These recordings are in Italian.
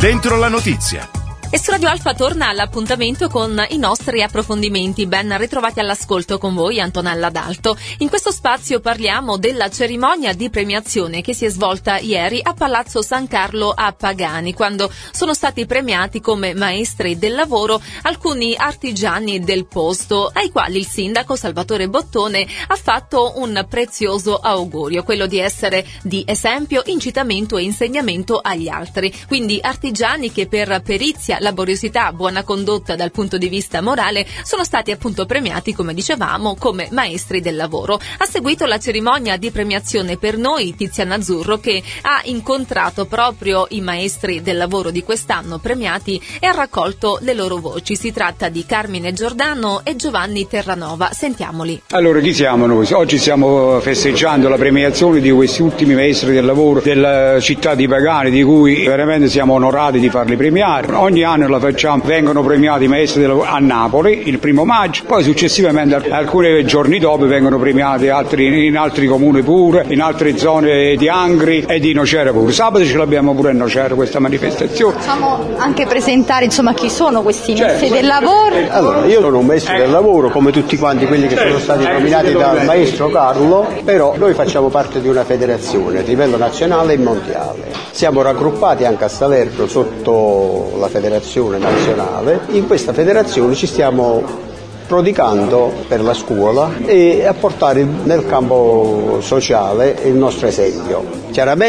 Dentro la notizia. E su Radio Alfa torna all'appuntamento con i nostri approfondimenti. Ben ritrovati all'ascolto con voi, Antonella D'Alto. In questo spazio parliamo della cerimonia di premiazione che si è svolta ieri a Palazzo San Carlo a Pagani, quando sono stati premiati come maestri del lavoro alcuni artigiani del posto, ai quali il sindaco Salvatore Bottone ha fatto un prezioso augurio, quello di essere di esempio, incitamento e insegnamento agli altri. Quindi artigiani che per perizia, laboriosità, buona condotta dal punto di vista morale sono stati appunto premiati, come dicevamo, come maestri del lavoro. Ha seguito la cerimonia di premiazione per noi Tiziana Azzurro, che ha incontrato proprio i maestri del lavoro di quest'anno premiati e ha raccolto le loro voci. Si tratta di Carmine Giordano e Giovanni Terranova. Sentiamoli. Allora, chi siamo noi? Oggi stiamo festeggiando la premiazione di questi ultimi maestri del lavoro della città di Pagani, di cui veramente siamo onorati di farli premiare. Ogni anno la facciamo, vengono premiati i maestri del lavoro a Napoli il 1° maggio, poi successivamente alcuni giorni dopo vengono premiati altri in altri comuni pure, in altre zone di Angri e di Nocera pure. Sabato ce l'abbiamo pure a Nocera questa manifestazione. Possiamo anche presentare chi sono questi maestri del lavoro? Allora, io sono un maestro del lavoro come tutti quanti quelli che sono stati nominati dal maestro Carlo, però noi facciamo parte di una federazione a livello nazionale e mondiale. Siamo raggruppati anche a Salerno sotto la federazione nazionale. In questa federazione ci stiamo prodigando per la scuola e a portare nel campo sociale il nostro esempio.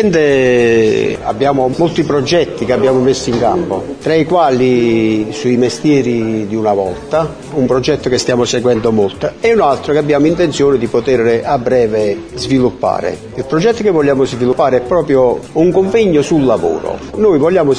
Chiaramente abbiamo molti progetti che abbiamo messo in campo, tra i quali sui mestieri di una volta, un progetto che stiamo seguendo molto, e un altro che abbiamo intenzione di poter a breve sviluppare. Il progetto che vogliamo sviluppare è proprio un convegno sul lavoro. Noi vogliamo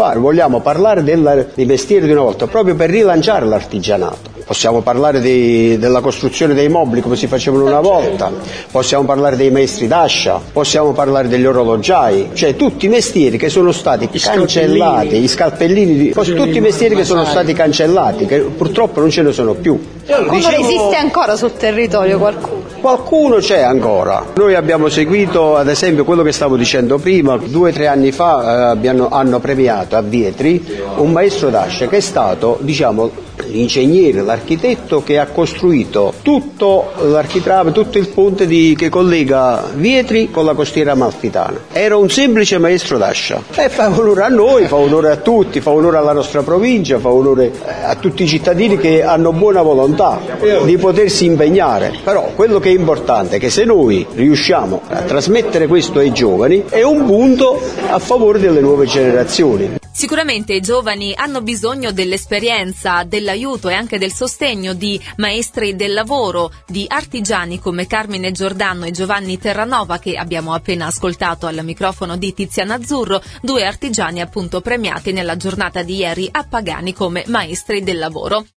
parlare dei mestieri di una volta, proprio per rilanciare l'artigianato. Possiamo parlare della costruzione dei mobili come si facevano una volta, possiamo parlare dei maestri d'ascia, possiamo parlare degli orologiai, cioè tutti i mestieri che sono stati cancellati, gli scalpellini, tutti i mestieri che sono stati cancellati, che purtroppo non ce ne sono più. Qualcuno esiste ancora sul territorio, Qualcuno c'è ancora. Noi abbiamo seguito, ad esempio, quello che stavo dicendo prima, 2 o 3 anni fa hanno premiato a Vietri un maestro d'ascia che è stato, l'ingegnere, l'architetto che ha costruito tutto l'architrave, tutto il ponte che collega Vietri con la costiera amalfitana. Era un semplice maestro d'ascia e fa onore a noi, fa onore a tutti, fa onore alla nostra provincia, fa onore a tutti i cittadini che hanno buona volontà di potersi impegnare. Però quello che è importante è che se noi riusciamo a trasmettere questo ai giovani è un punto a favore delle nuove generazioni. Sicuramente i giovani hanno bisogno dell'esperienza, dell'aiuto e anche del sostegno di maestri del lavoro, di artigiani come Carmine Giordano e Giovanni Terranova, che abbiamo appena ascoltato al microfono di Tiziana Azzurro, 2 artigiani appunto premiati nella giornata di ieri a Pagani come maestri del lavoro.